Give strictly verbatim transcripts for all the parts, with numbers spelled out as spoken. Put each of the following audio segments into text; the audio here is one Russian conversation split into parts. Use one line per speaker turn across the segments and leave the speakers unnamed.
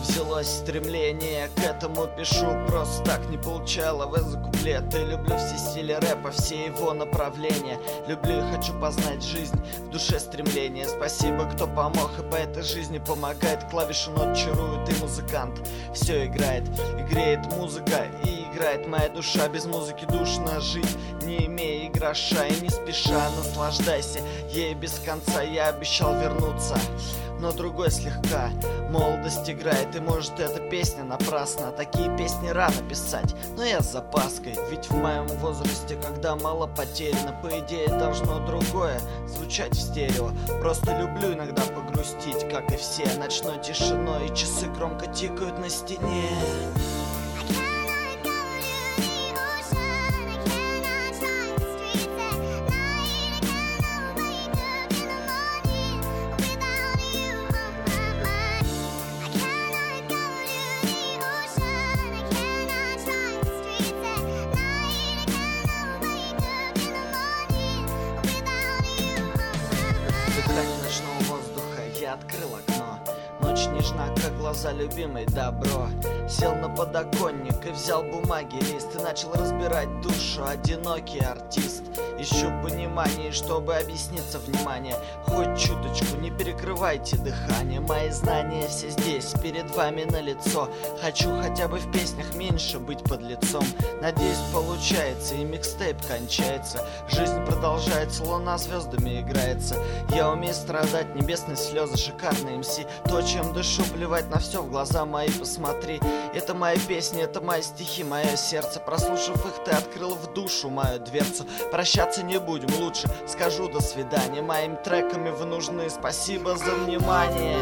взялось стремление, к этому пишу просто так, не получала в за куплеты. Люблю все стили рэпа, все его направления. Люблю и хочу познать жизнь, в душе стремление. Спасибо, кто помог и по этой жизни помогает. Клавиши нот чаруют, и музыкант все играет. И греет музыка, и играет моя душа. Без музыки душно жить, не имея и гроша. И не спеша наслаждайся ей без конца. Я обещал вернуться, но другой слегка. Молодость играет, и может эта песня напрасно. Такие песни рано писать, но я с запаской. Ведь в моем возрасте, когда мало потеряно, по идее должно другое звучать в стерео. Просто люблю иногда погрустить, как и все, ночной тишиной. И часы громко тикают на стене. Дыхание ночного воздуха, я открыл окно. Ночь нежна, как глаза любимой, добро. Сел на подоконник и взял бумаги лист и начал разбирать душу, одинокий артист. Ищу понимание, чтобы объясниться, внимание. Хоть чуточку, не перекрывайте дыхание. Мои знания все здесь, перед вами налицо. Хочу хотя бы в песнях меньше быть под лицом. Надеюсь, получается, и микстейп кончается. Жизнь продолжается, луна звездами играется. Я умею страдать, небесные слезы, шикарный эм си. То, чем дышу, плевать на все, в глаза мои посмотри. Это мои песни, это мои стихи, мое сердце. Прослушав их, ты открыл в душу мою дверцу. Прощаться не будем, лучше скажу до свидания. Моими треками вы нужны, спасибо за внимание.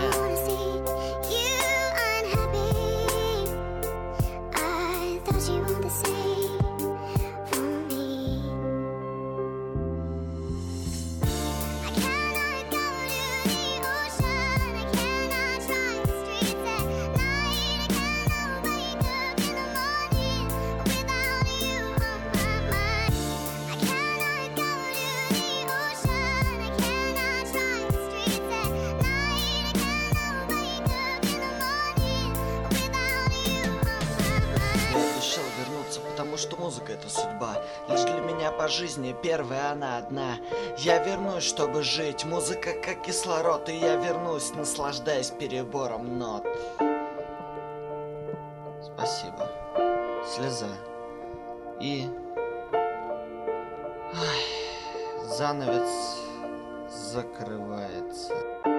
Потому что музыка — это судьба. Лишь для меня по жизни первая она одна. Я вернусь, чтобы жить. Музыка как кислород, и я вернусь, наслаждаясь перебором нот. Спасибо. Слеза. И... Ай, занавес закрывается.